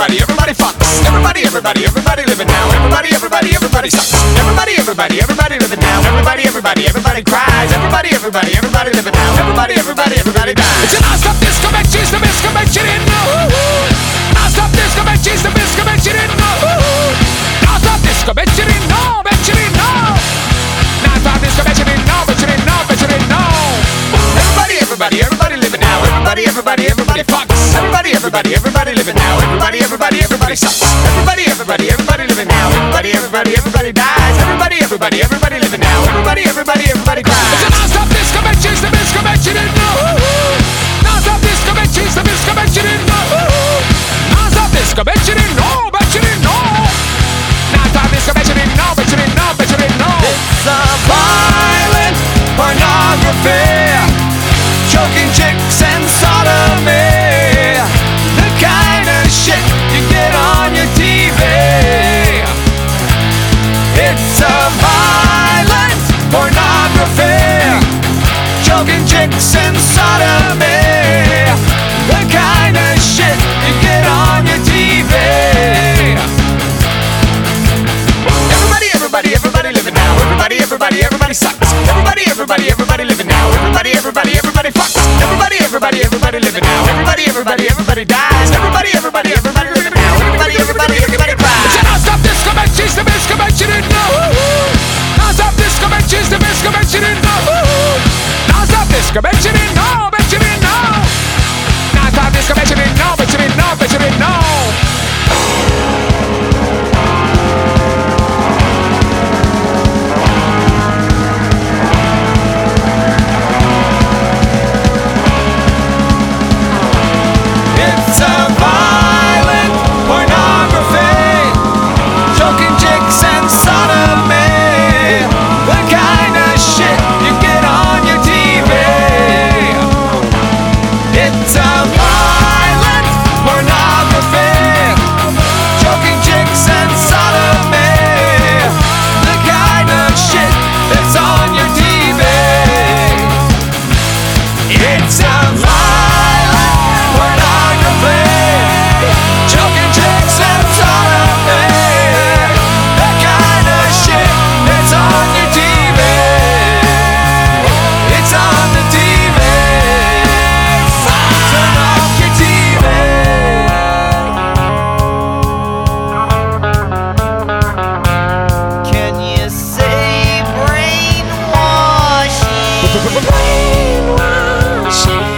everybody fucks. Everybody living now. Everybody sucks. Everybody living now. Everybody cries. Everybody living now. Everybody dies. It's a non-stop disco, bet she's the disco, bet you didn't know. Non-stop disco, bet she's the disco, bet you didn't know. Non-stop disco, bet you didn't know, bet you didn't know. Non-stop disco, bet you didn't know, bet you didn't know, bet you didn't know. Everybody living now. Everybody fucks. Everybody living now. Everybody sucks. Everybody living now. Everybody dies. Everybody living now. Everybody cries. It's a non-stop disco, bet she's the disco, bet you didn't know. Non-stop disco, bet she's the disco, bet you didn't know. Non-stop disco, bet you didn't know, bet you didn't know. Non-stop disco, bet you didn't know, bet you didn't know, bet you didn't know. It's a violent pornography, choking chicks and sodomy, the kind of shit you get on your TV. It's a violent pornography, choking chicks and sodomy, the kind of shit you get on your TV. Everybody living now. Everybody sucks. Everybody living now. Everybody fucks. Everybody living now. Everybody dies. Everybody living now. Everybody cries. It's a non-stop disco, bet she's the disco, bet you didn't know. Non-stop disco, bet she's the disco, bet you didn't know. Non-stop disco, bet you didn't know, bet you didn't know. Non-stop disco, bet you didn't know, bet you didn't know, bet you didn't know. It's a violent pornography, choking chicks and sodomy, the kind of shit you get on your TV. It's a violent pornography, choking chicks and sodomy, the kind of shit that's on your TV. It's a violent pornography, choking chicks and sodomy, the kind of shit that's on your TV. It's on the TV. Turn off your TV. Can you say brainwashing? Brainwashing.